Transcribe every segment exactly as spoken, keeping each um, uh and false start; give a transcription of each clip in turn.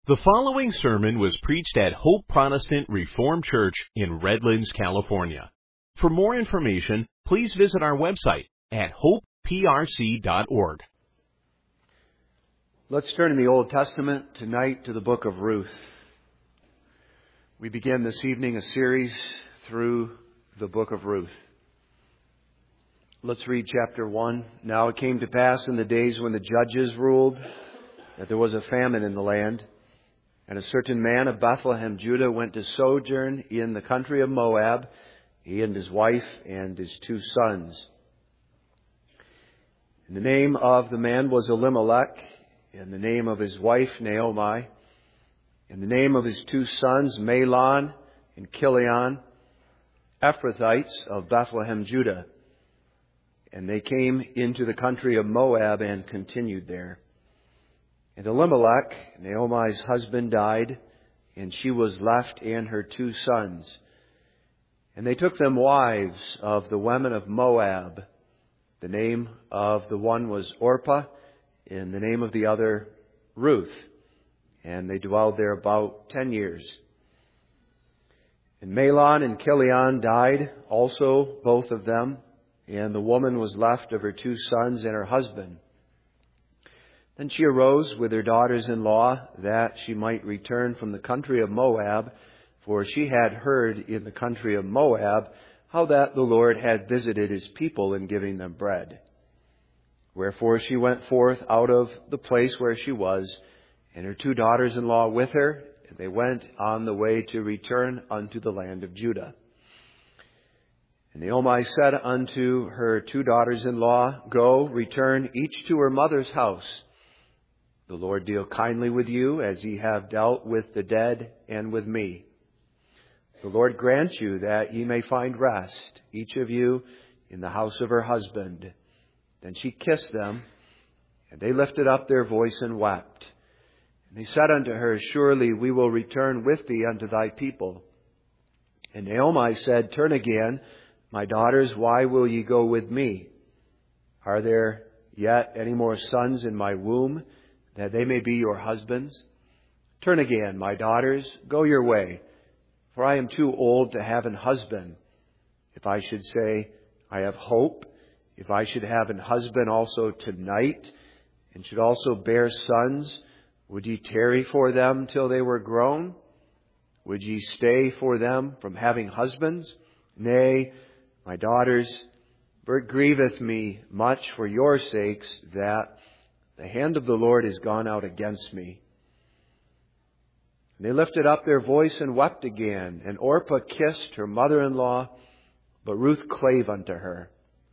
The following sermon was preached at Hope Protestant Reformed Church in Redlands, California. For more information, please visit our website at hope p r c dot org. Let's turn in the Old Testament tonight to the book of Ruth. We begin this evening a series through the book of Ruth. Let's read chapter one. Now it came to pass in the days when the judges ruled that there was a famine in the land. And a certain man of Bethlehem, Judah, went to sojourn in the country of Moab, he and his wife and his two sons. And the name of the man was Elimelech, and the name of his wife Naomi, and the name of his two sons Mahlon and Chilion, Ephrathites of Bethlehem, Judah. And they came into the country of Moab and continued there. And Elimelech, Naomi's husband, died, and she was left and her two sons. And they took them wives of the women of Moab. The name of the one was Orpah, and the name of the other Ruth. And they dwelled there about ten years. And Mahlon and Chilion died, also both of them, and the woman was left of her two sons and her husband. Then she arose with her daughters-in-law that she might return from the country of Moab, for she had heard in the country of Moab how that the Lord had visited His people in giving them bread. Wherefore she went forth out of the place where she was, and her two daughters-in-law with her, and they went on the way to return unto the land of Judah. And Naomi said unto her two daughters-in-law, Go, return each to her mother's house. The Lord deal kindly with you as ye have dealt with the dead and with me. The Lord grant you that ye may find rest, each of you in the house of her husband. Then she kissed them, and they lifted up their voice and wept. And they said unto her, Surely we will return with thee unto thy people. And Naomi said, Turn again, my daughters, why will ye go with me? Are there yet any more sons in my womb, that they may be your husbands? Turn again, my daughters, go your way, for I am too old to have an husband. If I should say, I have hope, if I should have an husband also tonight, and should also bear sons, would ye tarry for them till they were grown? Would ye stay for them from having husbands? Nay, my daughters, for it grieveth me much for your sakes that the hand of the Lord is gone out against me. And they lifted up their voice and wept again. And Orpah kissed her mother-in-law, but Ruth clave unto her.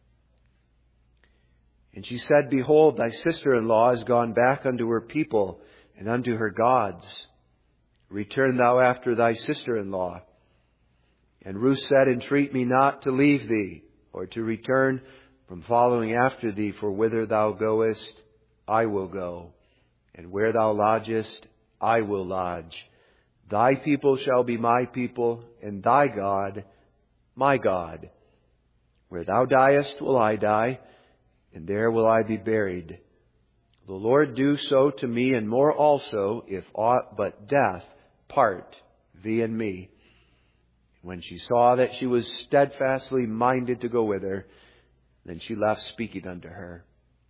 And she said, Behold, thy sister-in-law is gone back unto her people and unto her gods. Return thou after thy sister-in-law. And Ruth said, Entreat me not to leave thee, or to return from following after thee, for whither thou goest, I will go, and where thou lodgest, I will lodge. Thy people shall be my people, and thy God, my God. Where thou diest will I die, and there will I be buried. The Lord do so to me, and more also, if aught but death part thee and me. When she saw that she was steadfastly minded to go with her, then she left speaking unto her.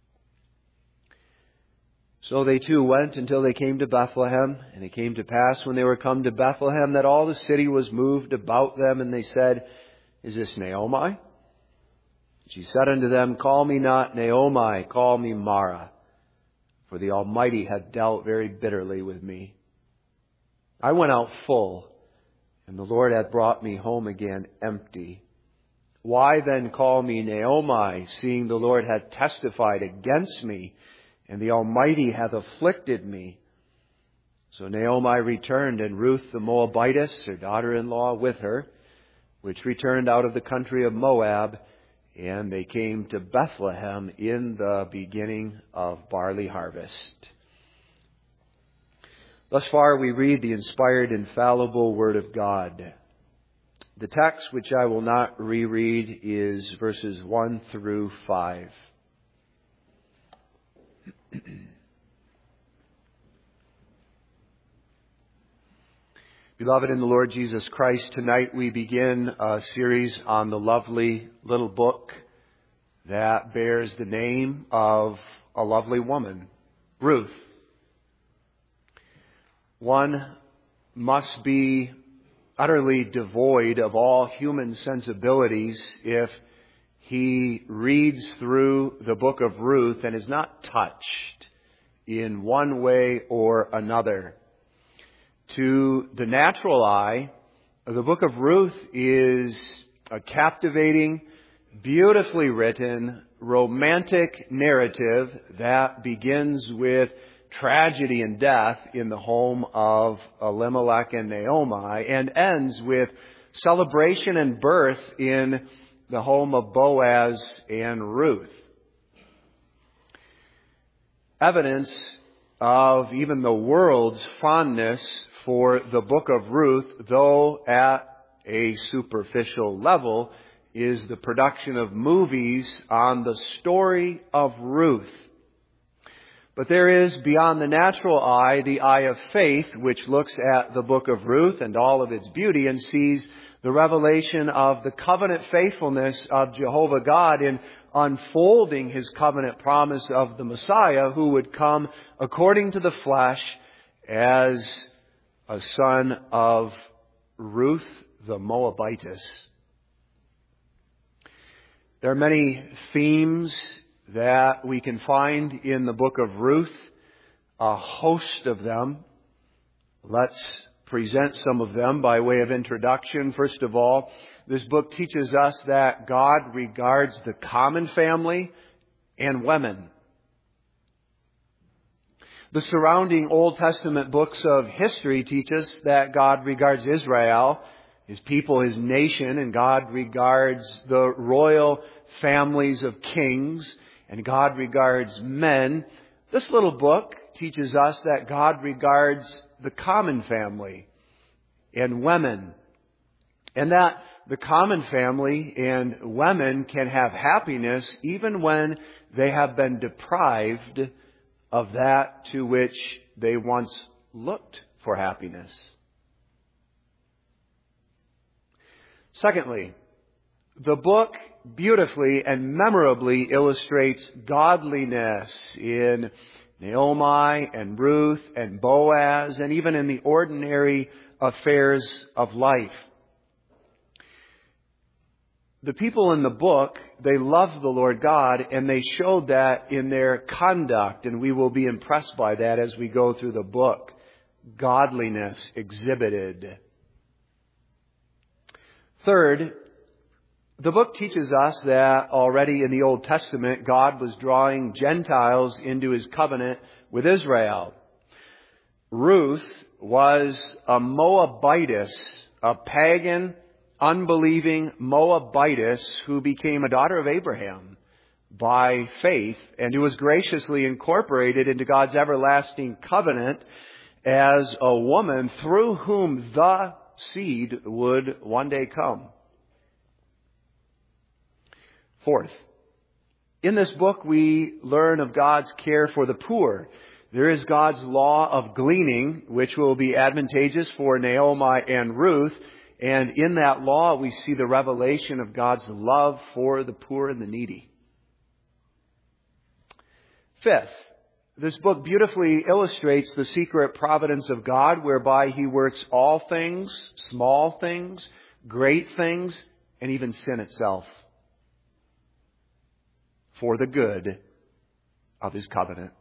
So they too went until they came to Bethlehem. And it came to pass when they were come to Bethlehem that all the city was moved about them. And they said, Is this Naomi? She said unto them, Call me not Naomi, call me Mara. For the Almighty hath dealt very bitterly with me. I went out full, and the Lord hath brought me home again empty. Why then call me Naomi, seeing the Lord hath testified against me, and the Almighty hath afflicted me? So Naomi returned, and Ruth the Moabitess, her daughter-in-law, with her, which returned out of the country of Moab, and they came to Bethlehem in the beginning of barley harvest. Thus far we read the inspired, infallible Word of God. The text, which I will not reread, is verses one through five. Beloved in the Lord Jesus Christ, tonight we begin a series on the lovely little book that bears the name of a lovely woman, Ruth. One must be utterly devoid of all human sensibilities if he reads through the book of Ruth and is not touched in one way or another. To the natural eye, the book of Ruth is a captivating, beautifully written, romantic narrative that begins with tragedy and death in the home of Elimelech and Naomi and ends with celebration and birth in the home of Boaz and Ruth. Evidence of even the world's fondness for the book of Ruth, though at a superficial level, is the production of movies on the story of Ruth. But there is, beyond the natural eye, the eye of faith, which looks at the book of Ruth and all of its beauty and sees the revelation of the covenant faithfulness of Jehovah God in unfolding His covenant promise of the Messiah who would come according to the flesh as a son of Ruth the Moabitess. There are many themes that we can find in the book of Ruth, a host of them. Let's present some of them by way of introduction. First of all, this book teaches us that God regards the common family and women. The surrounding Old Testament books of history teach us that God regards Israel, His people, His nation, and God regards the royal families of kings, and God regards men. This little book teaches us that God regards the common family and women, and that the common family and women can have happiness even when they have been deprived of that to which they once looked for happiness. Secondly, the book beautifully and memorably illustrates godliness in Naomi and Ruth and Boaz and even in the ordinary affairs of life. The people in the book, they loved the Lord God, and they showed that in their conduct, and we will be impressed by that as we go through the book. Godliness exhibited. Third, the book teaches us that already in the Old Testament, God was drawing Gentiles into His covenant with Israel. Ruth was a Moabitess, a pagan, unbelieving Moabitess who became a daughter of Abraham by faith and who was graciously incorporated into God's everlasting covenant as a woman through whom the seed would one day come. Fourth, in this book we learn of God's care for the poor. There is God's law of gleaning, which will be advantageous for Naomi and Ruth. And in that law, we see the revelation of God's love for the poor and the needy. Fifth, this book beautifully illustrates the secret providence of God, whereby He works all things, small things, great things, and even sin itself for the good of His covenant.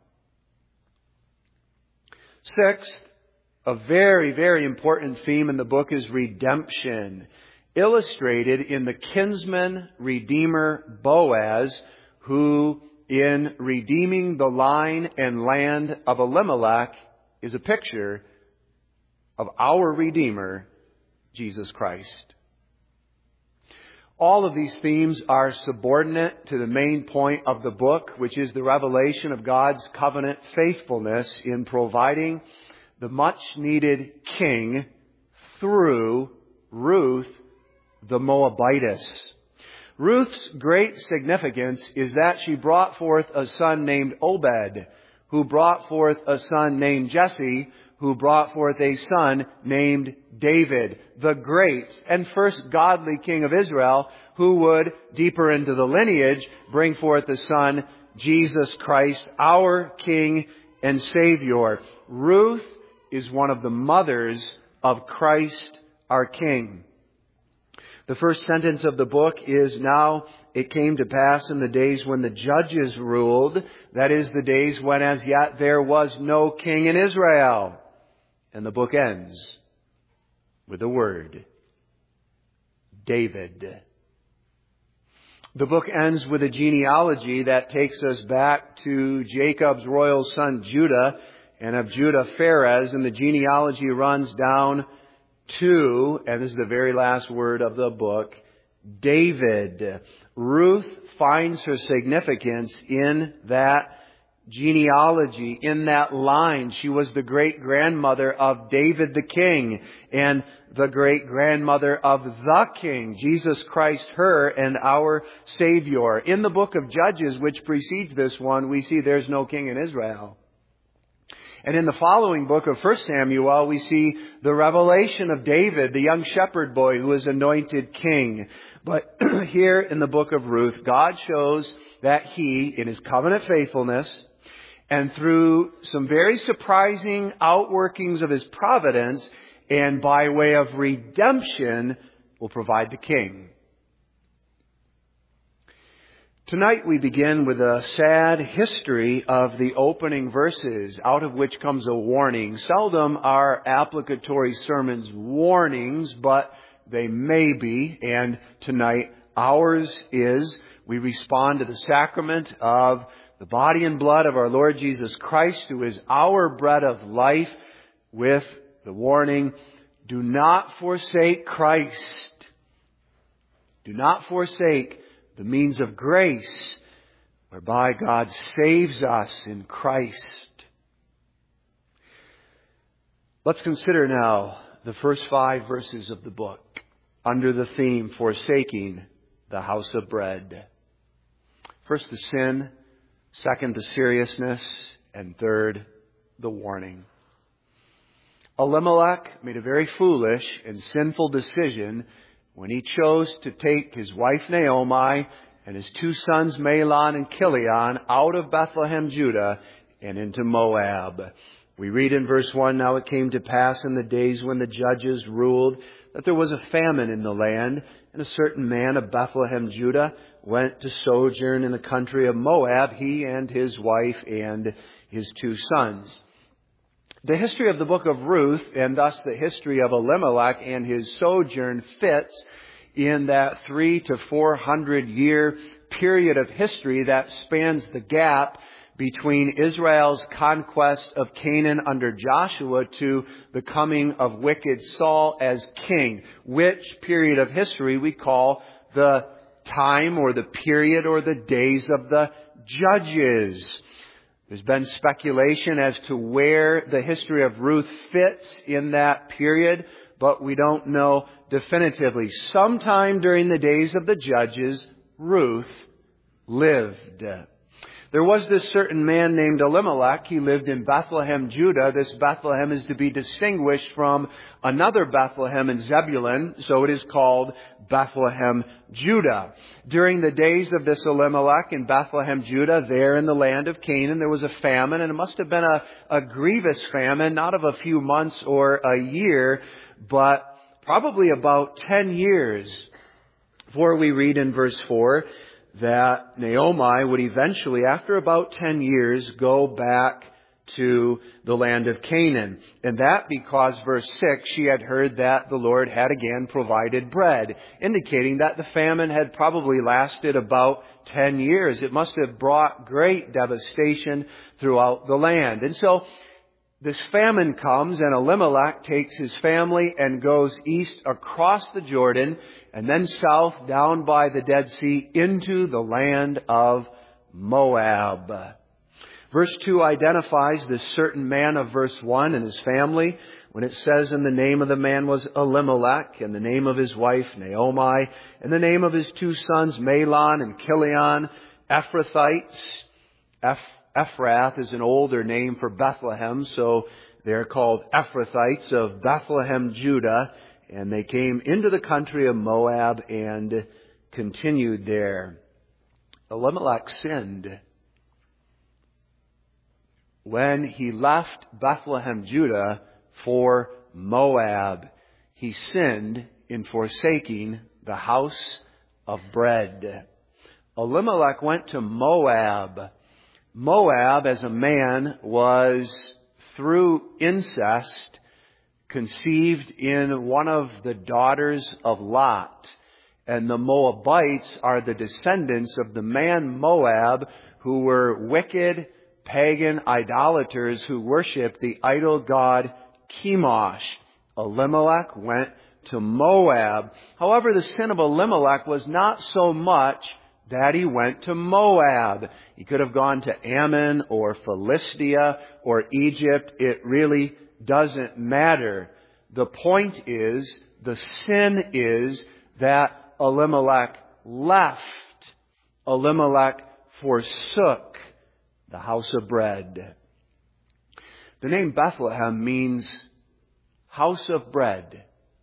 Sixth, a very, very important theme in the book is redemption, illustrated in the kinsman redeemer Boaz, who in redeeming the line and land of Elimelech is a picture of our Redeemer, Jesus Christ. All of these themes are subordinate to the main point of the book, which is the revelation of God's covenant faithfulness in providing the much-needed king through Ruth the Moabitess. Ruth's great significance is that she brought forth a son named Obed, who brought forth a son named Jesse, who brought forth a son named David, the great and first godly king of Israel, who would, deeper into the lineage, bring forth the son, Jesus Christ, our King and Savior. Ruth is one of the mothers of Christ, our King. The first sentence of the book is, now it came to pass in the days when the judges ruled, that is, the days when as yet there was no king in Israel. And the book ends with the word, David. The book ends with a genealogy that takes us back to Jacob's royal son Judah, and of Judah Pharez, and the genealogy runs down to, and this is the very last word of the book, David. Ruth finds her significance in that genealogy, in that line. She was the great-grandmother of David the king, and the great-grandmother of the King, Jesus Christ, her and our Savior. In the book of Judges, which precedes this one, we see there's no king in Israel. And in the following book of First Samuel, we see the revelation of David, the young shepherd boy who was anointed king. But here in the book of Ruth, God shows that He, in His covenant faithfulness, and through some very surprising outworkings of His providence, and by way of redemption, will provide the king. Tonight we begin with a sad history of the opening verses, out of which comes a warning. Seldom are applicatory sermons warnings, but they may be. And tonight ours is, we respond to the sacrament of the body and blood of our Lord Jesus Christ, who is our bread of life, with the warning, do not forsake Christ. Do not forsake the means of grace whereby God saves us in Christ. Let's consider now the first five verses of the book under the theme, Forsaking the House of Bread. First, the sin. Second, the seriousness. And third, the warning. Elimelech made a very foolish and sinful decision when he chose to take his wife Naomi and his two sons Mahlon and Chilion out of Bethlehem, Judah, and into Moab. We read in verse one, now it came to pass in the days when the judges ruled that there was a famine in the land, and a certain man of Bethlehem, Judah, went to sojourn in the country of Moab, he and his wife and his two sons. The history of the book of Ruth, and thus the history of Elimelech and his sojourn, fits in that three to four hundred year period of history that spans the gap between Israel's conquest of Canaan under Joshua to the coming of wicked Saul as king, which period of history we call the time or the period or the days of the judges. There's been speculation as to where the history of Ruth fits in that period, but we don't know definitively. Sometime during the days of the judges, Ruth lived. There was this certain man named Elimelech. He lived in Bethlehem, Judah. This Bethlehem is to be distinguished from another Bethlehem in Zebulun, so it is called Bethlehem, Judah. During the days of this Elimelech in Bethlehem, Judah, there in the land of Canaan, there was a famine, and it must have been a, a grievous famine, not of a few months or a year, but probably about ten years. For we read in verse four, that Naomi would eventually, after about ten years, go back to the land of Canaan. And that because, verse six, she had heard that the Lord had again provided bread, indicating that the famine had probably lasted about ten years. It must have brought great devastation throughout the land. And so this famine comes, and Elimelech takes his family and goes east across the Jordan and then south down by the Dead Sea into the land of Moab. Verse two identifies this certain man of verse one and his family when it says, and the name of the man was Elimelech, and the name of his wife Naomi, and the name of his two sons Mahlon and Chilion, Ephrathites. Eph- Ephrath is an older name for Bethlehem, so They're called Ephrathites of Bethlehem, Judah, and they came into the country of Moab and continued there. Elimelech sinned. When he left Bethlehem, Judah, for Moab, he sinned in forsaking the house of bread. Elimelech went to Moab. Moab, as a man, was through incest conceived in one of the daughters of Lot. And the Moabites are the descendants of the man Moab, who were wicked, pagan idolaters who worshiped the idol god Chemosh. Elimelech went to Moab. However, the sin of Elimelech was not so much that he went to Moab. He could have gone to Ammon or Philistia or Egypt. It really doesn't matter. The point is, the sin is that Elimelech left. Elimelech forsook the house of bread. The name Bethlehem means house of bread,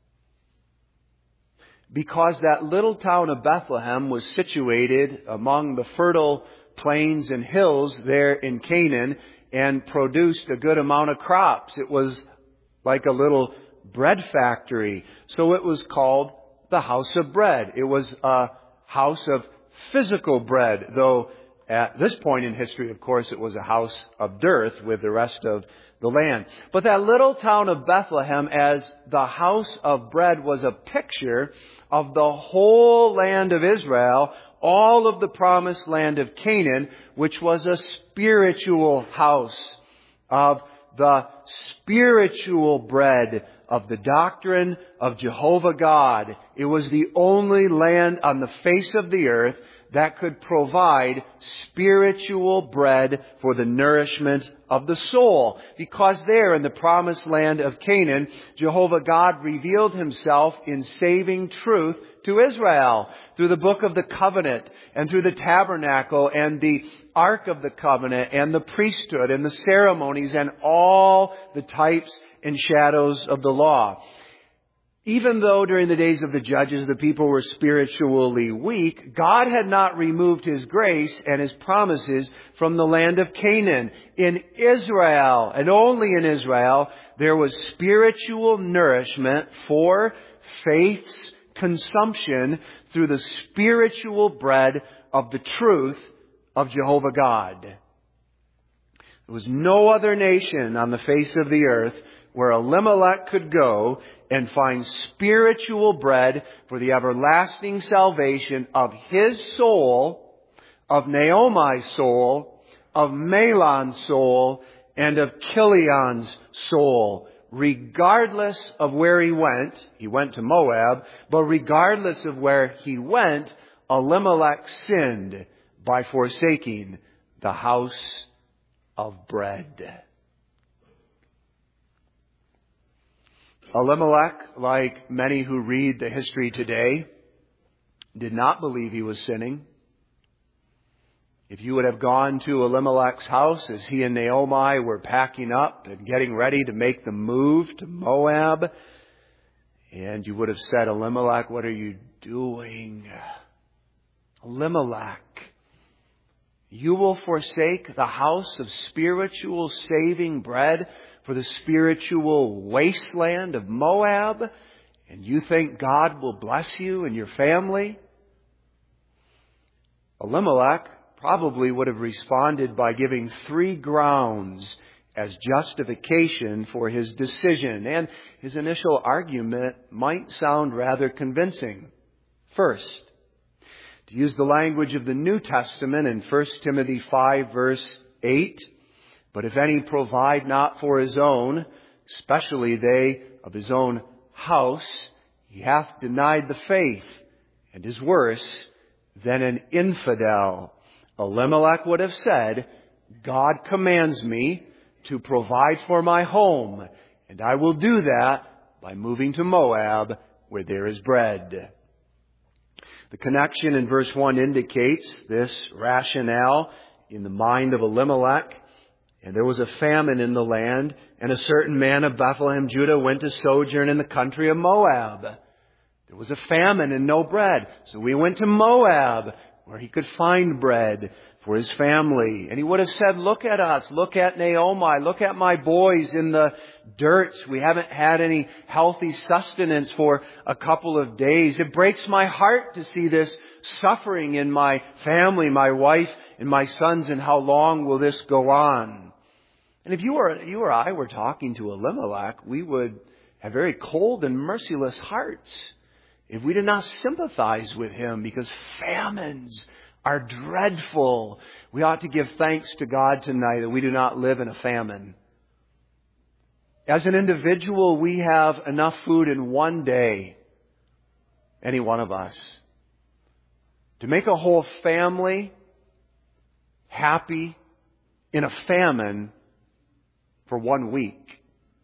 because that little town of Bethlehem was situated among the fertile plains and hills there in Canaan and produced a good amount of crops. It was like a little bread factory. So it was called the house of bread. It was a house of physical bread, though at this point in history, of course, it was a house of dearth with the rest of the land. But that little town of Bethlehem, as the house of bread, was a picture of the whole land of Israel, all of the promised land of Canaan, which was a spiritual house of the spiritual bread of the doctrine of Jehovah God. It was the only land on the face of the earth that could provide spiritual bread for the nourishment of the soul. Because there in the promised land of Canaan, Jehovah God revealed Himself in saving truth to Israel through the book of the covenant and through the tabernacle and the ark of the covenant and the priesthood and the ceremonies and all the types and shadows of the law. Even though during the days of the judges the people were spiritually weak, God had not removed His grace and His promises from the land of Canaan. In Israel, and only in Israel, there was spiritual nourishment for faith's consumption through the spiritual bread of the truth of Jehovah God. There was no other nation on the face of the earth where Elimelech could go and find spiritual bread for the everlasting salvation of his soul, of Naomi's soul, of Mahlon's soul, and of Chilion's soul. Regardless of where he went, he went to Moab, but regardless of where he went, Elimelech sinned by forsaking the house of bread. Elimelech, like many who read the history today, did not believe he was sinning. If you would have gone to Elimelech's house as he and Naomi were packing up and getting ready to make the move to Moab, and you would have said, Elimelech, what are you doing? Elimelech, you will forsake the house of spiritual saving bread for the spiritual wasteland of Moab, and you think God will bless you and your family? Elimelech probably would have responded by giving three grounds as justification for his decision, and his initial argument might sound rather convincing. First, to use the language of the New Testament in First Timothy five verse eight, but if any provide not for his own, especially they of his own house, he hath denied the faith, and is worse than an infidel. Elimelech would have said, God commands me to provide for my home, and I will do that by moving to Moab, where there is bread. The connection in verse one indicates this rationale in the mind of Elimelech. And there was a famine in the land, and a certain man of Bethlehem, Judah, went to sojourn in the country of Moab. There was a famine and no bread. So we went to Moab, where he could find bread for his family. And he would have said, look at us, look at Naomi, look at my boys in the dirt. We haven't had any healthy sustenance for a couple of days. It breaks my heart to see this suffering in my family, my wife and my sons, and how long will this go on? And if you or, you or I were talking to Elimelech, we would have very cold and merciless hearts if we did not sympathize with him, because famines are dreadful. We ought to give thanks to God tonight that we do not live in a famine. As an individual, we have enough food in one day, any one of us, to make a whole family happy in a famine for one week.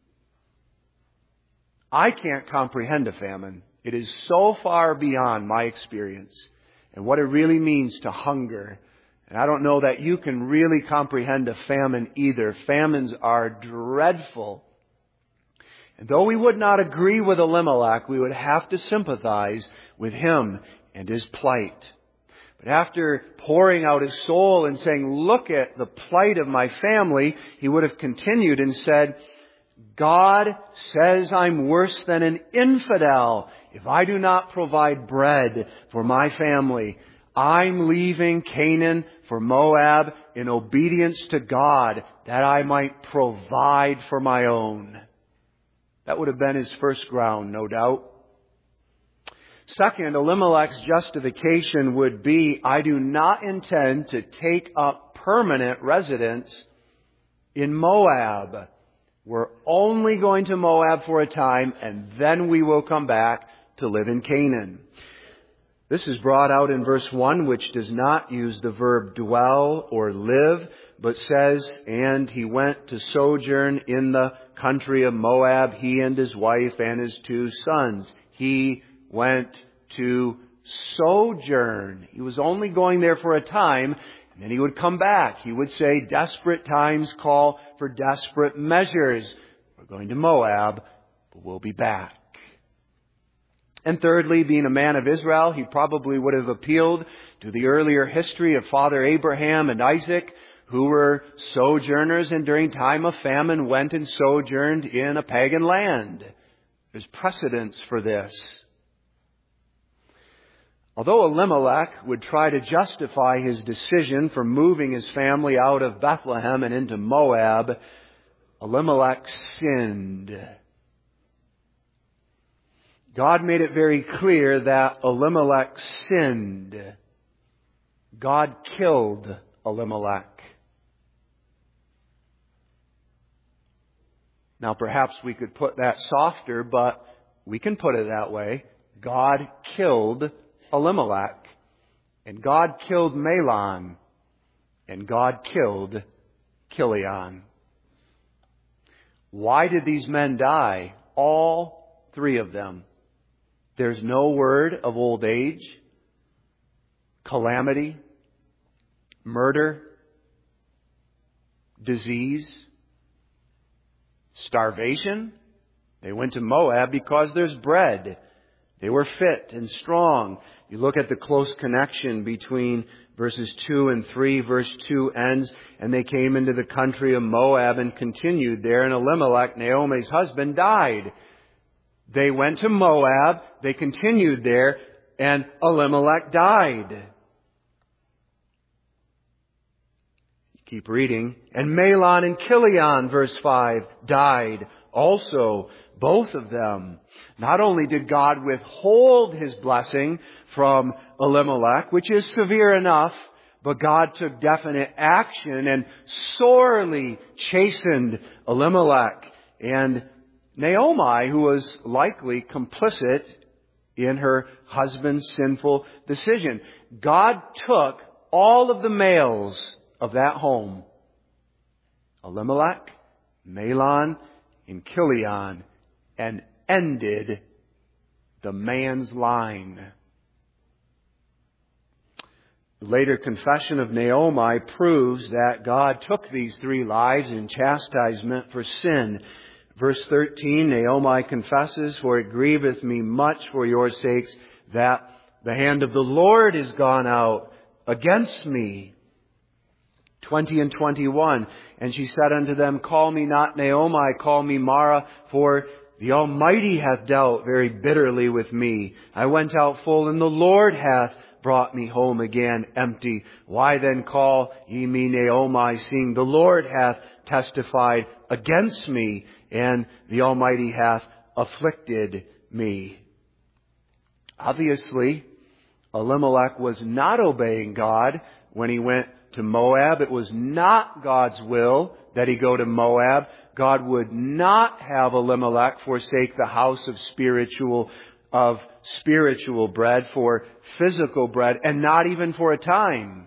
I can't comprehend a famine. It is so far beyond my experience and what it really means to hunger. And I don't know that you can really comprehend a famine either. Famines are dreadful. And though we would not agree with Elimelech, we would have to sympathize with him and his plight. But after pouring out his soul and saying, look at the plight of my family, he would have continued and said, God says I'm worse than an infidel if I do not provide bread for my family. I'm leaving Canaan for Moab in obedience to God that I might provide for my own. That would have been his first ground, no doubt. Second, Elimelech's justification would be, I do not intend to take up permanent residence in Moab. We're only going to Moab for a time, and then we will come back to live in Canaan. This is brought out in verse one, which does not use the verb dwell or live, but says, and he went to sojourn in the country of Moab, he and his wife and his two sons. He went to sojourn. He was only going there for a time, and then he would come back. He would say, desperate times call for desperate measures. We're going to Moab, but we'll be back. And thirdly, being a man of Israel, he probably would have appealed to the earlier history of Father Abraham and Isaac, who were sojourners and during time of famine went and sojourned in a pagan land. There's precedence for this. Although Elimelech would try to justify his decision for moving his family out of Bethlehem and into Moab, Elimelech sinned. God made it very clear that Elimelech sinned. God killed Elimelech. Now perhaps we could put that softer, but we can put it that way. God killed Elimelech, and God killed Mahlon, and God killed Chilion. Why did these men die? All three of them. There's no word of old age, calamity, murder, disease, starvation. They went to Moab because there's bread. They were fit and strong. You look at the close connection between verses two and three. Verse two ends, and they came into the country of Moab and continued there. And Elimelech, Naomi's husband, died. They went to Moab, they continued there, and Elimelech died. Keep reading. And Mahlon and Chilion, verse five, died also, both of them. Not only did God withhold his blessing from Elimelech, which is severe enough, but God took definite action and sorely chastened Elimelech and Naomi, who was likely complicit in her husband's sinful decision. God took all of the males of that home, Elimelech, Mahlon, and Chilion, and ended the man's line. The later confession of Naomi proves that God took these three lives in chastisement for sin. Verse thirteen, Naomi confesses, "For it grieveth me much for your sakes that the hand of the Lord is gone out against me." twenty and twenty-one, "And she said unto them, Call me not Naomi, call me Mara, for the Almighty hath dealt very bitterly with me. I went out full, and the Lord hath brought me home again empty. Why then call ye me Naomi, seeing the Lord hath testified against me, and the Almighty hath afflicted me?" Obviously, Elimelech was not obeying God when he went to Moab. It was not God's will that he go to Moab. God would not have Elimelech forsake the house of spiritual of spiritual bread for physical bread, and not even for a time.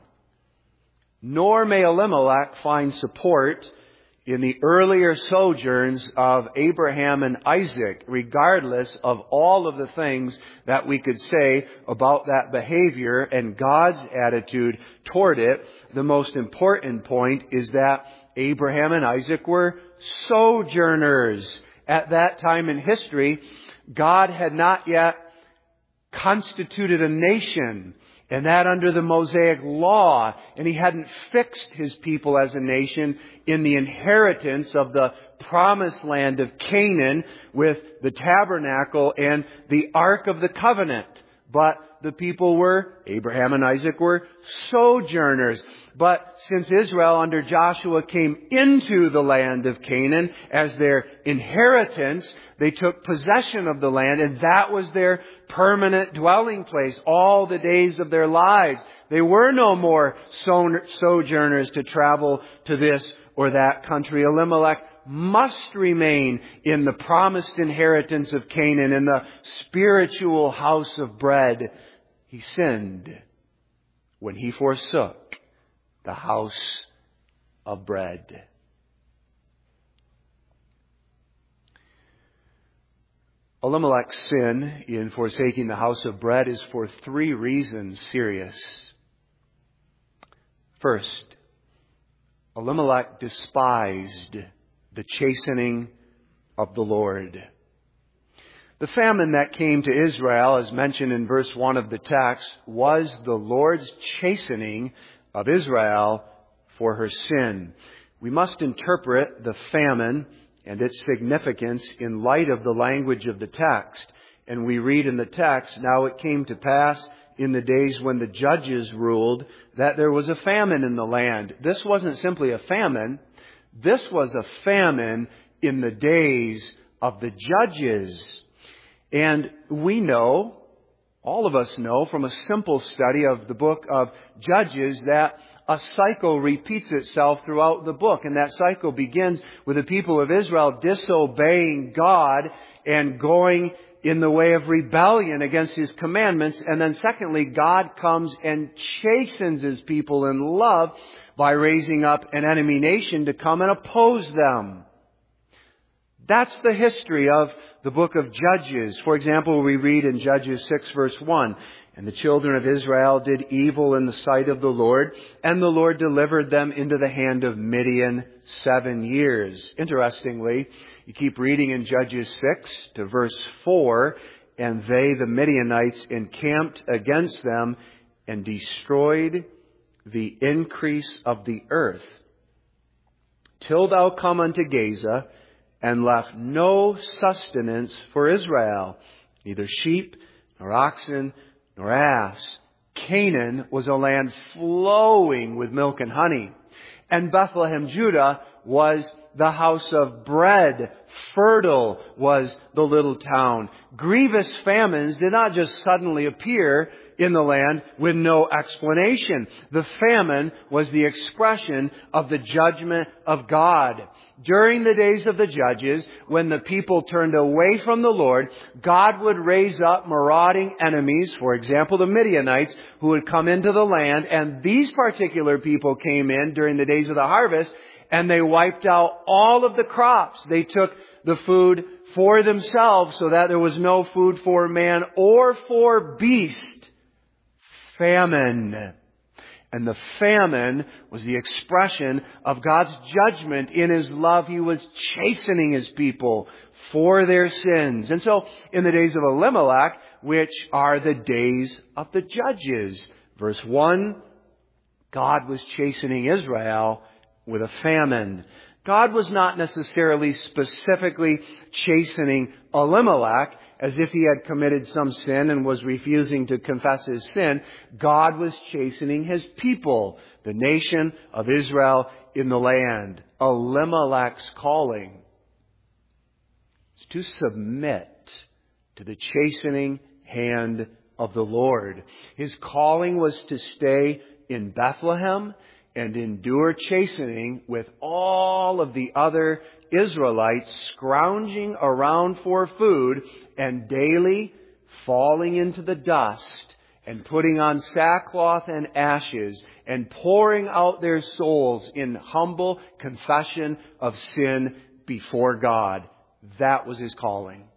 Nor may Elimelech find support in the earlier sojourns of Abraham and Isaac, regardless of all of the things that we could say about that behavior and God's attitude toward it. The most important point is that Abraham and Isaac were sojourners. At that time in history, God had not yet constituted a nation, and that under the Mosaic law, and He hadn't fixed His people as a nation in the inheritance of the promised land of Canaan with the tabernacle and the Ark of the Covenant. But the people were, Abraham and Isaac were sojourners. But since Israel under Joshua came into the land of Canaan as their inheritance, they took possession of the land, and that was their permanent dwelling place all the days of their lives. They were no more sojourners to travel to this or that country. Elimelech must remain in the promised inheritance of Canaan, in the spiritual house of bread. He sinned when he forsook the house of bread. Elimelech's sin in forsaking the house of bread is for three reasons serious. First, Elimelech despised the chastening of the Lord. The famine that came to Israel, as mentioned in verse one of the text, was the Lord's chastening of Israel for her sin. We must interpret the famine and its significance in light of the language of the text. And we read in the text, "Now it came to pass in the days when the judges ruled that there was a famine in the land." This wasn't simply a famine. This was a famine in the days of the judges. And we know, all of us know from a simple study of the book of Judges, that a cycle repeats itself throughout the book. And that cycle begins with the people of Israel disobeying God and going in the way of rebellion against His commandments. And then secondly, God comes and chastens His people in love by raising up an enemy nation to come and oppose them. That's the history of the book of Judges. For example, we read in Judges six verse one, "And the children of Israel did evil in the sight of the Lord, and the Lord delivered them into the hand of Midian seven years." Interestingly, you keep reading in Judges six to verse four, "And they, the Midianites, encamped against them and destroyed the increase of the earth, till thou come unto Gaza, and left no sustenance for Israel, neither sheep, nor oxen, nor ass." Canaan was a land flowing with milk and honey. And Bethlehem, Judah, was the house of bread. Fertile was the little town. Grievous famines did not just suddenly appear in the land with no explanation. The famine was the expression of the judgment of God. During the days of the judges, when the people turned away from the Lord, God would raise up marauding enemies, for example, the Midianites, who would come into the land. And these particular people came in during the days of the harvest, and they wiped out all of the crops. They took the food for themselves so that there was no food for man or for beast. Famine. And the famine was the expression of God's judgment. In His love, He was chastening His people for their sins. And so, in the days of Elimelech, which are the days of the judges, verse one, God was chastening Israel with a famine. God was not necessarily specifically chastening Elimelech as if he had committed some sin and was refusing to confess his sin. God was chastening His people, the nation of Israel in the land. Elimelech's calling is to submit to the chastening hand of the Lord. His calling was to stay in Bethlehem and endure chastening with all of the other Israelites scrounging around for food and daily falling into the dust and putting on sackcloth and ashes and pouring out their souls in humble confession of sin before God. That was his calling.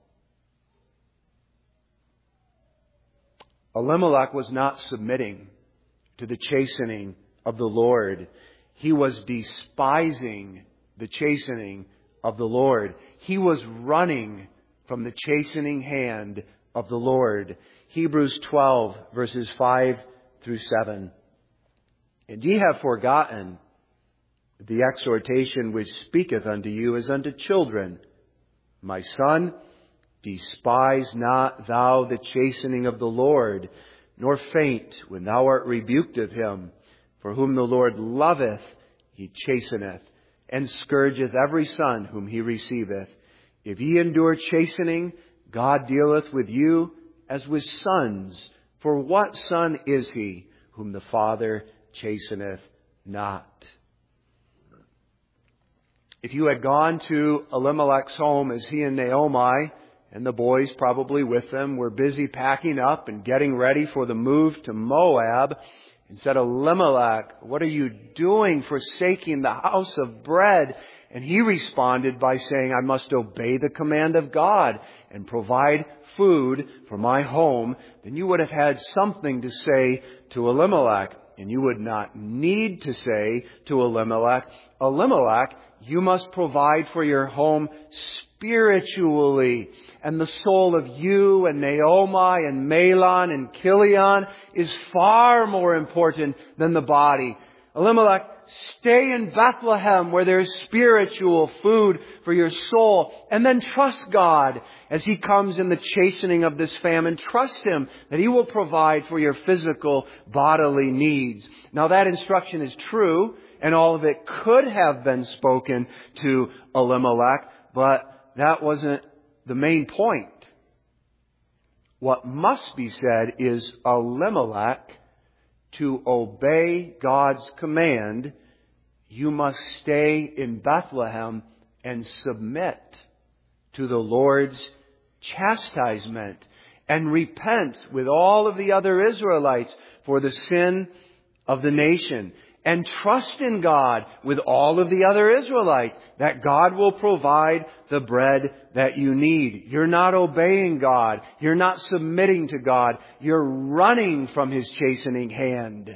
Elimelech was not submitting to the chastening of the Lord. He was despising the chastening of the Lord. He was running from the chastening hand of the Lord. Hebrews twelve, verses five through seven. And ye have forgotten the exhortation which speaketh unto you as unto children. My son, despise not thou the chastening of the Lord, nor faint when thou art rebuked of Him. For whom the Lord loveth, He chasteneth, and scourgeth every son whom He receiveth. If ye endure chastening, God dealeth with you as with sons. For what son is he whom the Father chasteneth not? If you had gone to Elimelech's home as he and Naomi and the boys probably with them were busy packing up and getting ready for the move to Moab, and said, Elimelech, what are you doing, forsaking the house of bread? And he responded by saying, I must obey the command of God and provide food for my home. Then you would have had something to say to Elimelech. And you would not need to say to Elimelech, Elimelech, you must provide for your home spiritually. And the soul of you and Naomi and Mahlon and Chilion is far more important than the body. Elimelech, stay in Bethlehem where there's spiritual food for your soul. And then trust God as He comes in the chastening of this famine. Trust Him that He will provide for your physical bodily needs. Now that instruction is true, and all of it could have been spoken to Elimelech, but that wasn't the main point. What must be said is, Elimelech, to obey God's command, you must stay in Bethlehem and submit to the Lord's chastisement and repent with all of the other Israelites for the sin of the nation. And trust in God with all of the other Israelites that God will provide the bread that you need. You're not obeying God. You're not submitting to God. You're running from His chastening hand.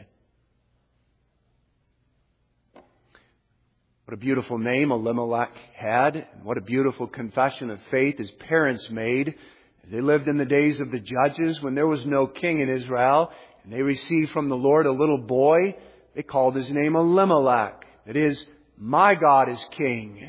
What a beautiful name Elimelech had. What a beautiful confession of faith his parents made. They lived in the days of the judges when there was no king in Israel. And they received from the Lord a little boy. They called his name Elimelech. It is, my God is king.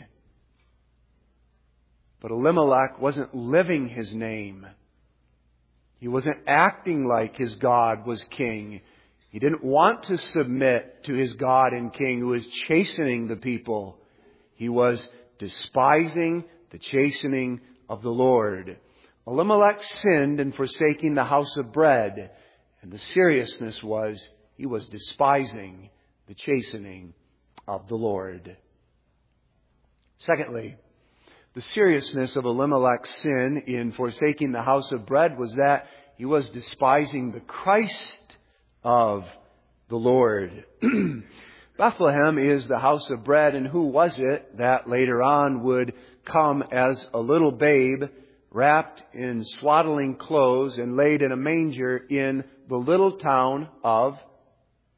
But Elimelech wasn't living his name. He wasn't acting like his God was king. He didn't want to submit to his God and king who was chastening the people. He was despising the chastening of the Lord. Elimelech sinned in forsaking the house of bread. And the seriousness was, he was despising the chastening of the Lord. Secondly, the seriousness of Elimelech's sin in forsaking the house of bread was that he was despising the Christ of the Lord. Bethlehem is the house of bread, and who was it that later on would come as a little babe wrapped in swaddling clothes and laid in a manger in the little town of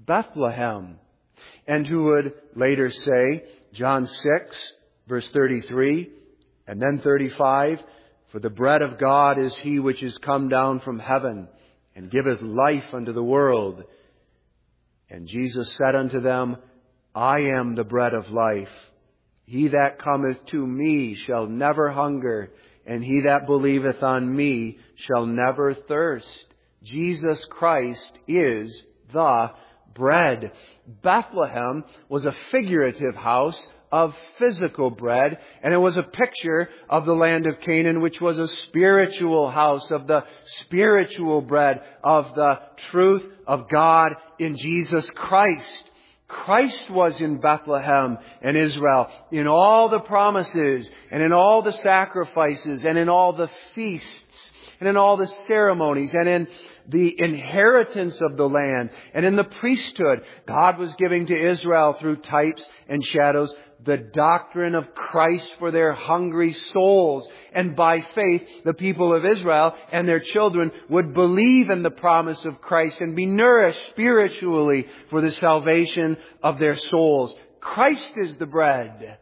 Bethlehem. And who would later say, John six, verse thirty-three, and then thirty-five, for the bread of God is He which is come down from heaven, and giveth life unto the world. And Jesus said unto them, I am the bread of life. He that cometh to me shall never hunger, and he that believeth on me shall never thirst. Jesus Christ is the bread. Bethlehem was a figurative house of physical bread, and it was a picture of the land of Canaan, which was a spiritual house of the spiritual bread of the truth of God in Jesus Christ. Christ was in Bethlehem and Israel in all the promises and in all the sacrifices and in all the feasts and in all the ceremonies and in the inheritance of the land and in the priesthood. God was giving to Israel through types and shadows the doctrine of Christ for their hungry souls. And by faith, the people of Israel and their children would believe in the promise of Christ and be nourished spiritually for the salvation of their souls. Christ is the bread.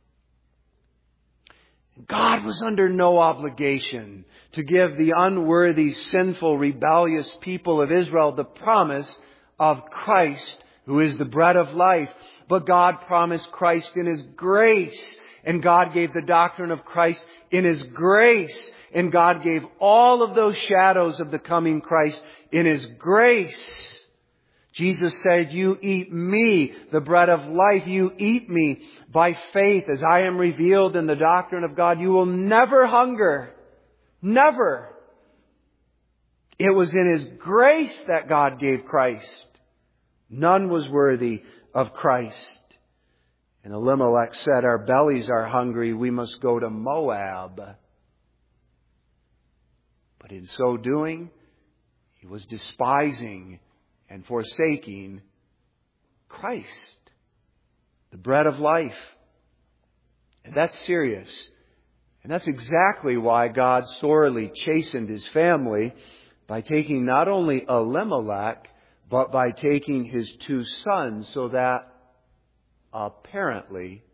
God was under no obligation to give the unworthy, sinful, rebellious people of Israel the promise of Christ, who is the bread of life. But God promised Christ in His grace. And God gave the doctrine of Christ in His grace. And God gave all of those shadows of the coming Christ in His grace. Jesus said, you eat me, the bread of life. You eat me by faith as I am revealed in the doctrine of God. You will never hunger. Never. It was in His grace that God gave Christ. None was worthy of Christ. And Elimelech said, our bellies are hungry. We must go to Moab. But in so doing, he was despising and forsaking Christ, the bread of life. And that's serious. And that's exactly why God sorely chastened His family by taking not only Elimelech, but by taking his two sons, so that apparently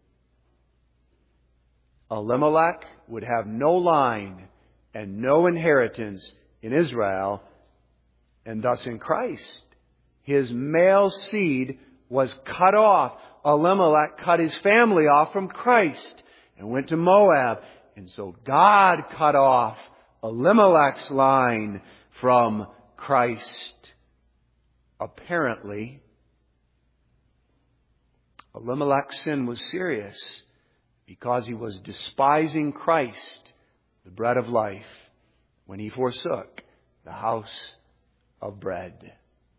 Elimelech would have no line and no inheritance in Israel, and thus in Christ. His male seed was cut off. Elimelech cut his family off from Christ and went to Moab. And so God cut off Elimelech's line from Christ. Apparently, Elimelech's sin was serious because he was despising Christ, the bread of life, when he forsook the house of bread.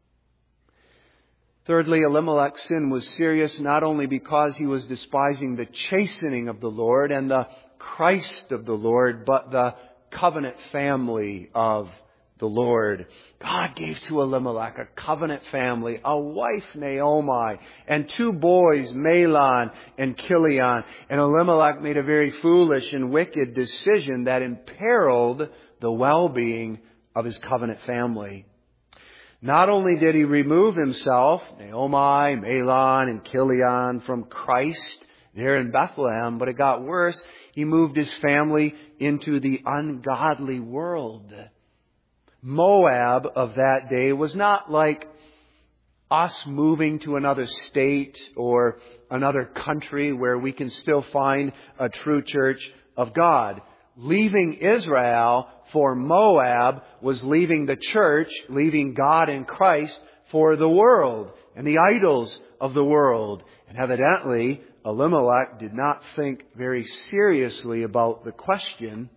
Thirdly, Elimelech's sin was serious not only because he was despising the chastening of the Lord and the Christ of the Lord, but the covenant family of the Lord. God gave to Elimelech a covenant family, a wife Naomi, and two boys, Mahlon and Chilion. And Elimelech made a very foolish and wicked decision that imperiled the well-being of his covenant family. Not only did he remove himself, Naomi, Mahlon, and Chilion, from Christ there in Bethlehem, but it got worse. He moved his family into the ungodly world. Moab of that day was not like us moving to another state or another country where we can still find a true church of God. Leaving Israel for Moab was leaving the church, leaving God and Christ for the world and the idols of the world. And evidently, Elimelech did not think very seriously about the question.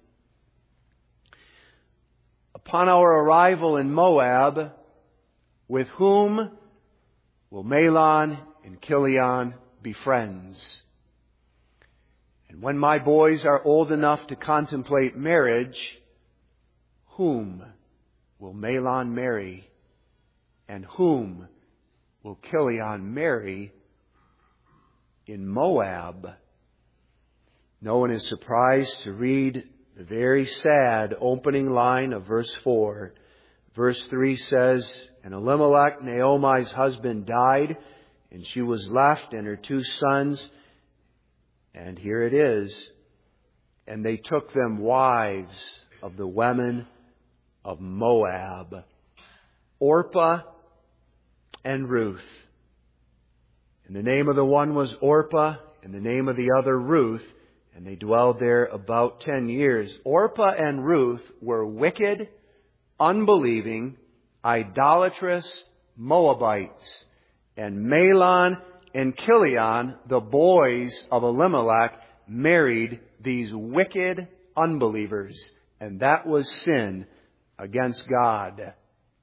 Upon our arrival in Moab, with whom will Mahlon and Chilion be friends? And when my boys are old enough to contemplate marriage, whom will Mahlon marry? And whom will Chilion marry in Moab? No one is surprised to read the very sad opening line of verse four. Verse three says, "And Elimelech, Naomi's husband, died, and she was left and her two sons." And here it is. "And they took them wives of the women of Moab, Orpah and Ruth. And the name of the one was Orpah, and the name of the other Ruth, and they dwelled there about ten years. Orpah and Ruth were wicked, unbelieving, idolatrous Moabites. And Mahlon and Chilion, the boys of Elimelech, married these wicked unbelievers. And that was sin against God.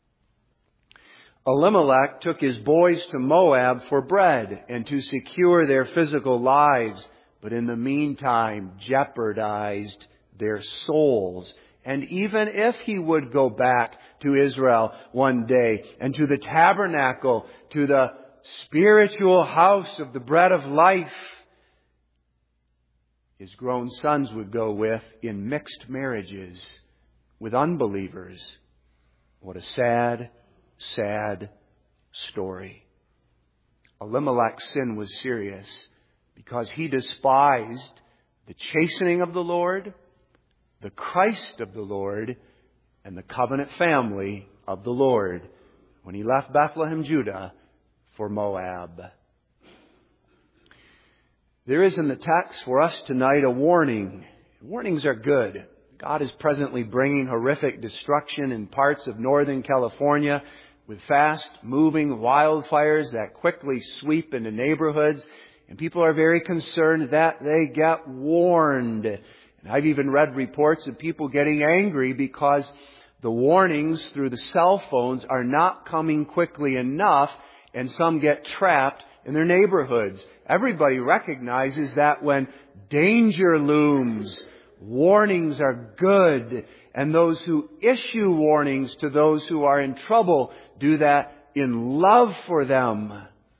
Elimelech took his boys to Moab for bread and to secure their physical lives, but in the meantime jeopardized their souls. And even if he would go back to Israel one day and to the tabernacle, to the spiritual house of the bread of life, his grown sons would go with in mixed marriages with unbelievers. What a sad, sad story. Elimelech's sin was serious because he despised the chastening of the Lord, the Christ of the Lord, and the covenant family of the Lord when he left Bethlehem, Judah, for Moab. There is in the text for us tonight a warning. Warnings are good. God is presently bringing horrific destruction in parts of Northern California with fast-moving wildfires that quickly sweep into neighborhoods. And people are very concerned that they get warned. And I've even read reports of people getting angry because the warnings through the cell phones are not coming quickly enough, and some get trapped in their neighborhoods. Everybody recognizes that when danger looms, warnings are good. And those who issue warnings to those who are in trouble do that in love for them.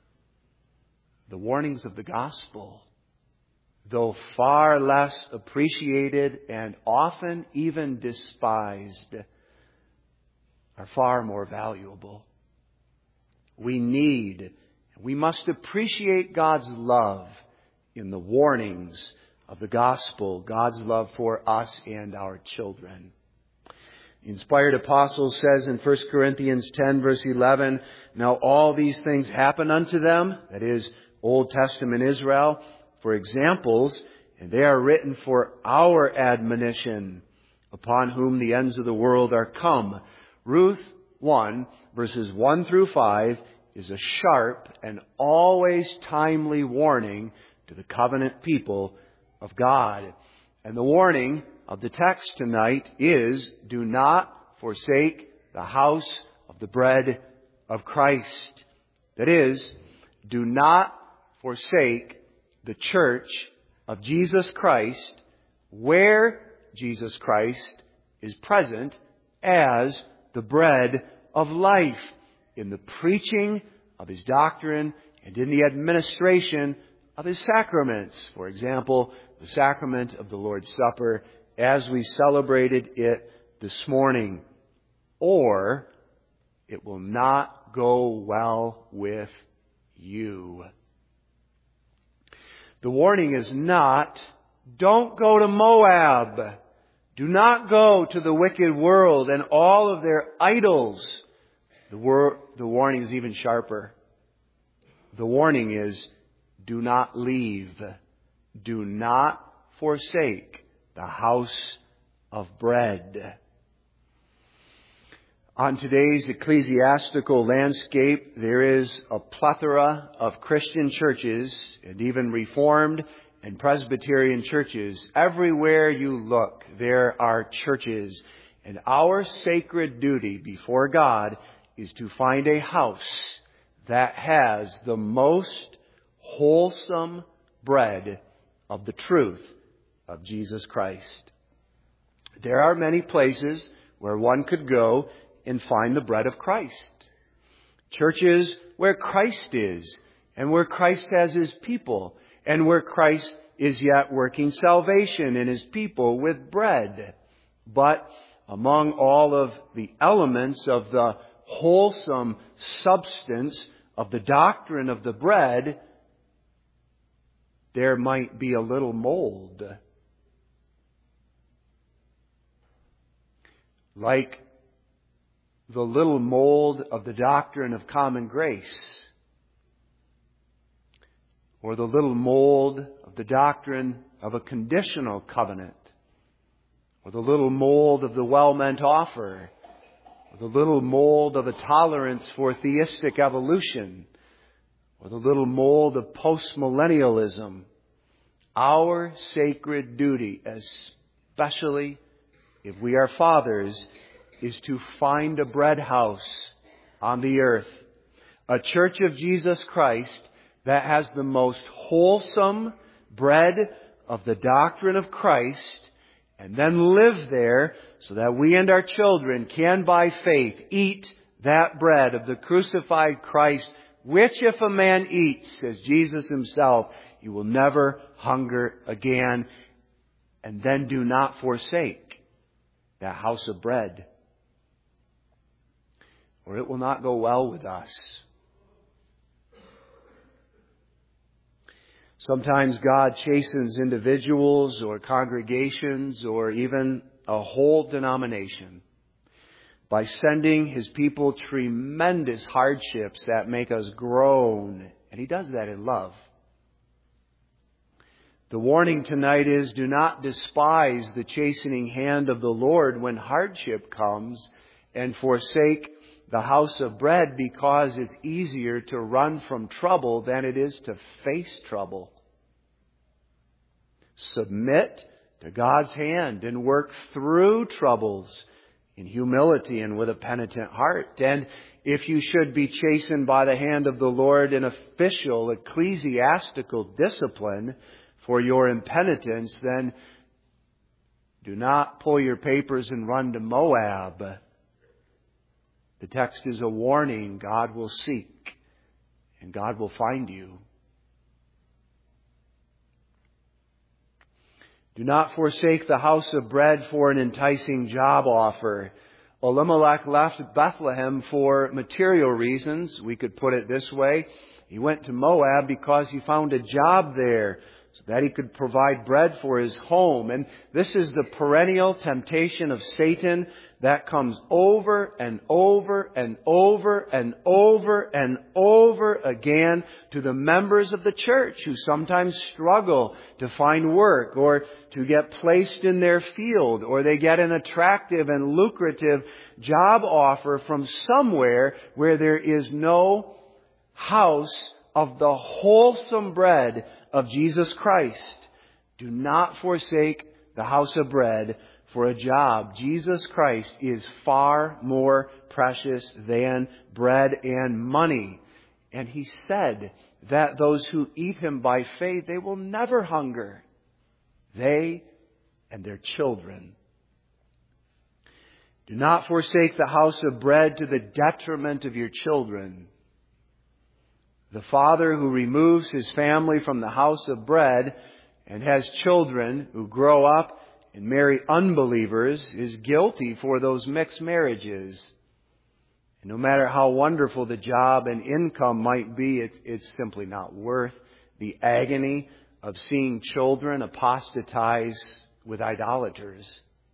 The warnings of the gospel, though far less appreciated and often even despised, are far more valuable. We need, we must appreciate God's love in the warnings of the gospel, God's love for us and our children. The inspired apostle says in First Corinthians ten, verse eleven, "Now all these things happen unto them," that is, Old Testament Israel, "for examples, and they are written for our admonition, upon whom the ends of the world are come." Ruth one, verses one through five, is a sharp and always timely warning to the covenant people of God. And the warning of the text tonight is, do not forsake the house of the bread of Christ. That is, do not forsake the church of Jesus Christ, where Jesus Christ is present as the bread of life, in the preaching of His doctrine and in the administration of His sacraments. For example, the sacrament of the Lord's Supper, as we celebrated it this morning. Or it will not go well with you. The warning is not, don't go to Moab. Do not go to the wicked world and all of their idols. The, wor- the warning is even sharper. The warning is, do not leave. Do not forsake the house of bread. On today's ecclesiastical landscape, there is a plethora of Christian churches and even Reformed and Presbyterian churches. Everywhere you look, there are churches. And our sacred duty before God is to find a house that has the most wholesome bread of the truth of Jesus Christ. There are many places where one could go and find the bread of Christ. Churches where Christ is, and where Christ has His people, and where Christ is yet working salvation in His people with bread. But among all of the elements of the wholesome substance of the doctrine of the bread, there might be a little mold. Like the little mold of the doctrine of common grace, or the little mold of the doctrine of a conditional covenant, or the little mold of the well-meant offer, or the little mold of a tolerance for theistic evolution, or the little mold of postmillennialism. Our sacred duty, especially if we are fathers, is to find a bread house on the earth, a church of Jesus Christ that has the most wholesome bread of the doctrine of Christ, and then live there so that we and our children can by faith eat that bread of the crucified Christ, which if a man eats, says Jesus Himself, he will never hunger again. And then do not forsake that house of bread, or it will not go well with us. Sometimes God chastens individuals or congregations or even a whole denomination by sending His people tremendous hardships that make us groan. And He does that in love. The warning tonight is, do not despise the chastening hand of the Lord when hardship comes, and forsake the house of bread, because it's easier to run from trouble than it is to face trouble. Submit to God's hand and work through troubles in humility and with a penitent heart. And if you should be chastened by the hand of the Lord in official ecclesiastical discipline for your impenitence, then do not pull your papers and run to Moab. The text is a warning. God will seek and God will find you. Do not forsake the house of bread for an enticing job offer. Elimelech left Bethlehem for material reasons. We could put it this way. He went to Moab because he found a job there, so that he could provide bread for his home. And this is the perennial temptation of Satan that comes over and over and over and over and over again to the members of the church who sometimes struggle to find work or to get placed in their field, or they get an attractive and lucrative job offer from somewhere where there is no house of the wholesome bread of Jesus Christ. Do not forsake the house of bread for a job. Jesus Christ is far more precious than bread and money. And He said that those who eat Him by faith, they will never hunger. They and their children. Do not forsake the house of bread to the detriment of your children. The father who removes his family from the house of bread and has children who grow up and marry unbelievers is guilty for those mixed marriages. And no matter how wonderful the job and income might be, it's, it's simply not worth the agony of seeing children apostatize with idolaters.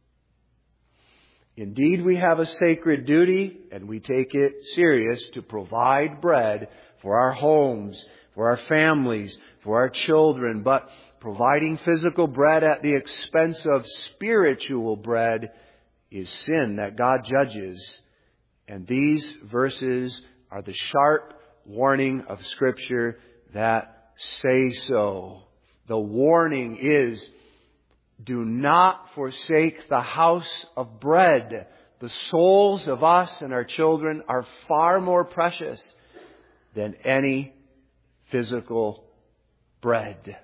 Indeed, we have a sacred duty, and we take it serious, to provide bread for our homes, for our families, for our children. But providing physical bread at the expense of spiritual bread is sin that God judges. And these verses are the sharp warning of Scripture that say so. The warning is, do not forsake the house of bread. The souls of us and our children are far more precious than any physical bread.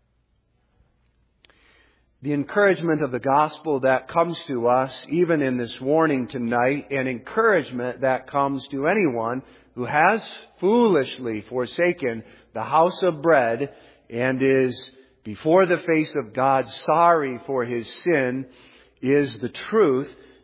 The encouragement of the gospel that comes to us, even in this warning tonight, an encouragement that comes to anyone who has foolishly forsaken the house of bread and is before the face of God sorry for his sin, is the truth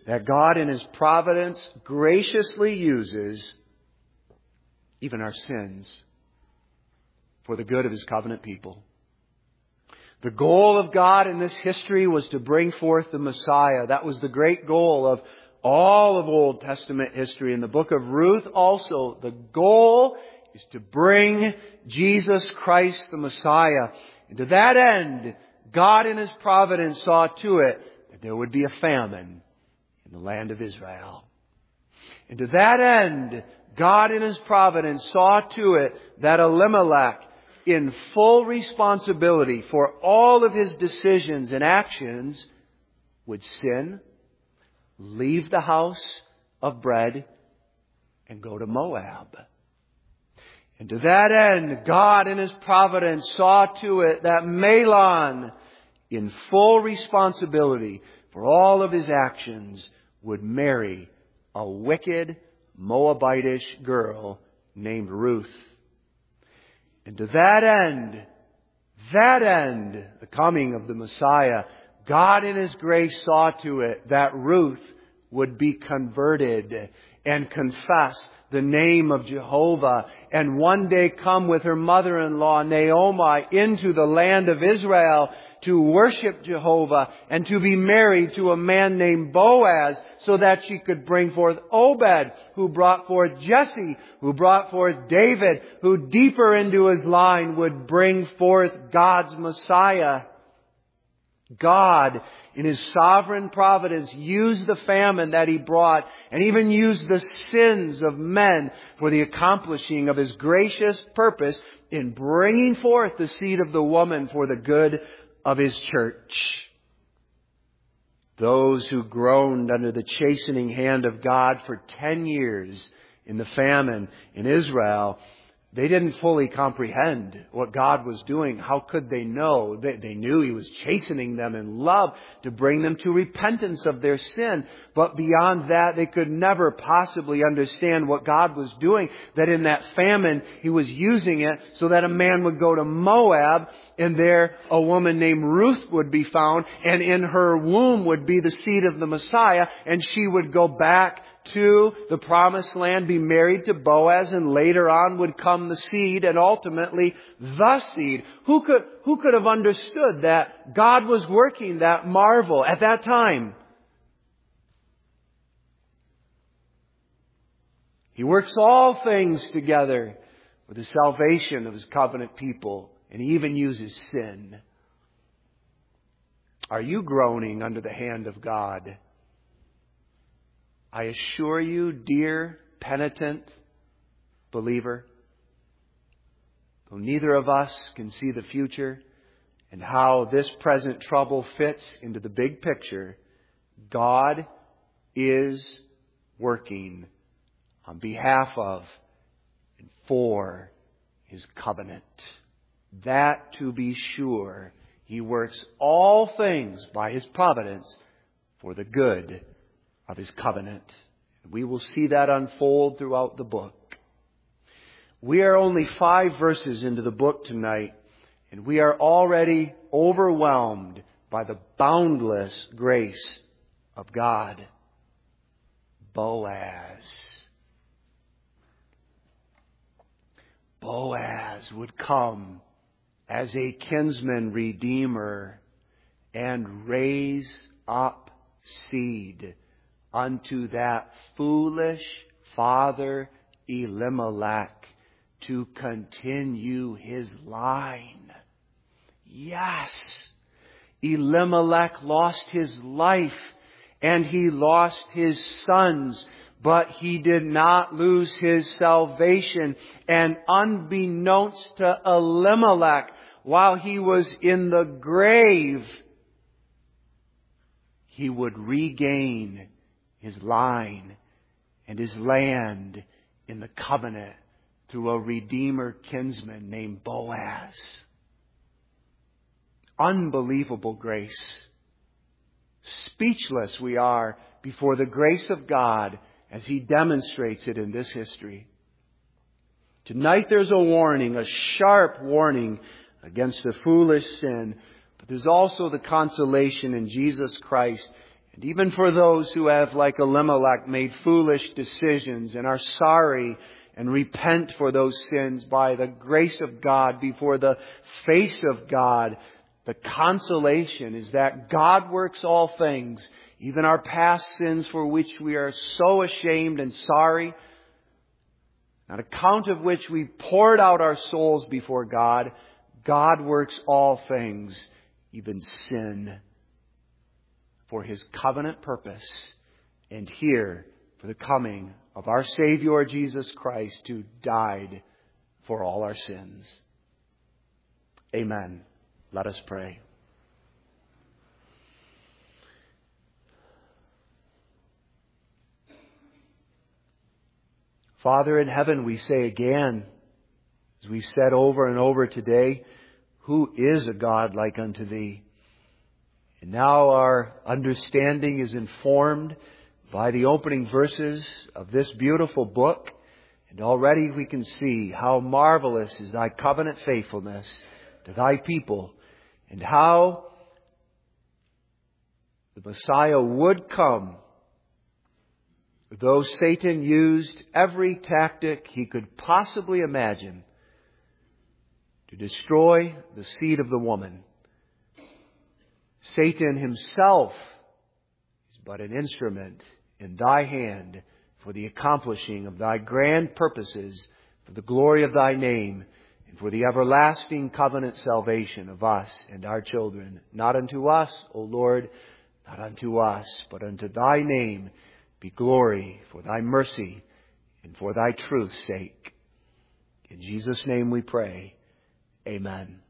that God in His providence graciously uses even our sins for the good of His covenant people. The goal of God in this history was to bring forth the Messiah. That was the great goal of all of Old Testament history. In the book of Ruth also, the goal is to bring Jesus Christ the Messiah. And to that end, God in His providence saw to it that there would be a famine in the land of Israel. And to that end, God in His providence saw to it that Elimelech, in full responsibility for all of his decisions and actions, would sin, leave the house of bread, and go to Moab. And to that end, God in His providence saw to it that Mahlon, in full responsibility for all of his actions, would marry a wicked Moabitish girl named Ruth. And to that end, that end, the coming of the Messiah, God in His grace saw to it that Ruth would be converted and confess the name of Jehovah, and one day come with her mother-in-law Naomi into the land of Israel to worship Jehovah and to be married to a man named Boaz, so that she could bring forth Obed, who brought forth Jesse, who brought forth David, who deeper into his line would bring forth God's Messiah. God, in His sovereign providence, used the famine that He brought, and even used the sins of men for the accomplishing of His gracious purpose in bringing forth the seed of the woman for the good of His church. Those who groaned under the chastening hand of God for ten years in the famine in Israel, they didn't fully comprehend what God was doing. How could they know? They, they knew He was chastening them in love to bring them to repentance of their sin. But beyond that, they could never possibly understand what God was doing. That in that famine, He was using it so that a man would go to Moab, and there a woman named Ruth would be found, and in her womb would be the seed of the Messiah, and she would go back to the promised land, be married to Boaz, and later on would come the seed, and ultimately the seed. Who could, who could have understood that God was working that marvel at that time? He works all things together for the salvation of His covenant people, and He even uses sin. Are you groaning under the hand of God? I assure you, dear penitent believer, though neither of us can see the future and how this present trouble fits into the big picture, God is working on behalf of and for His covenant. That, to be sure, He works all things by His providence for the good of His covenant. We will see that unfold throughout the book. We are only five verses into the book tonight, and we are already overwhelmed by the boundless grace of God. Boaz. Boaz would come as a kinsman redeemer and raise up seed unto that foolish father Elimelech to continue his line. Yes, Elimelech lost his life and he lost his sons, but he did not lose his salvation. And unbeknownst to Elimelech, while he was in the grave, he would regain his line and his land in the covenant through a redeemer kinsman named Boaz. Unbelievable grace. Speechless we are before the grace of God as He demonstrates it in this history. Tonight there's a warning, a sharp warning against the foolish sin, but there's also the consolation in Jesus Christ And even for those who have, like Elimelech, made foolish decisions and are sorry and repent for those sins by the grace of God before the face of God, the consolation is that God works all things, even our past sins for which we are so ashamed and sorry, on account of which we poured out our souls before God. God works all things, even sin, for His covenant purpose, and here for the coming of our Savior Jesus Christ, who died for all our sins. Amen. Let us pray. Father in heaven, we say again, as we've said over and over today, who is a God like unto Thee? And now our understanding is informed by the opening verses of this beautiful book. And already we can see how marvelous is Thy covenant faithfulness to Thy people, and how the Messiah would come, though Satan used every tactic he could possibly imagine to destroy the seed of the woman. Satan himself is but an instrument in Thy hand for the accomplishing of Thy grand purposes, for the glory of Thy name, and for the everlasting covenant salvation of us and our children. Not unto us, O Lord, not unto us, but unto Thy name be glory for Thy mercy and for Thy truth's sake. In Jesus' name we pray. Amen.